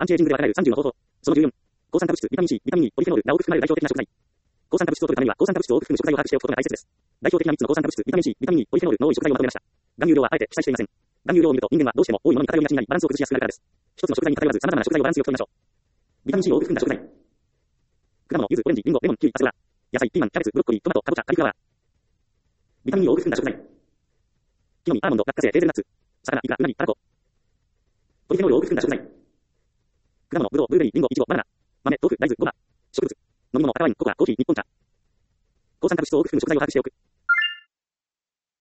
アンチエイジングでは考える30の方法。その14。抗酸化物質、ビタミン C、ビタミン E、ポリフェノールが多く含まれる代表的な食材。抗酸化物質を取るためには、抗酸化物質を多く含む食材を把握しておくことが大切です。代表的な3つの抗酸化物質、ビタミン C、ビタミン E、ポリフェノールの多い食材をまとめました。含有量はあえて記載していません。含有量を見ると人間はどうしても多いものに偏りがちになり、バランスを崩しやすくなるからです。一つの食材に偏らず様々な食材をバランスよく取りましょう。ビタミン C を多く含んだ食材。果物、柚子、オレンジ、リンゴ、レモン、キウイ、アスパラ。野菜、ピーマン、キャベツ、ブロッコリー、トマト、カボチャ、カリフラワー。ビタミン E を多く含んだ食材。木の実、アーモンド、落花生、ヘーゼルナッツ。魚、イカ、ウナギ、タラコ。ポリフェノールを多く含んだ食材。果物、ブドウ、ブルーベリー、リンゴ、イチゴ、バナナ。豆、豆腐、大豆、ごま。植物。飲み物、赤ワイン、ココア、コーヒー、日本茶。抗酸化物質を多く含む食材を把握しておく。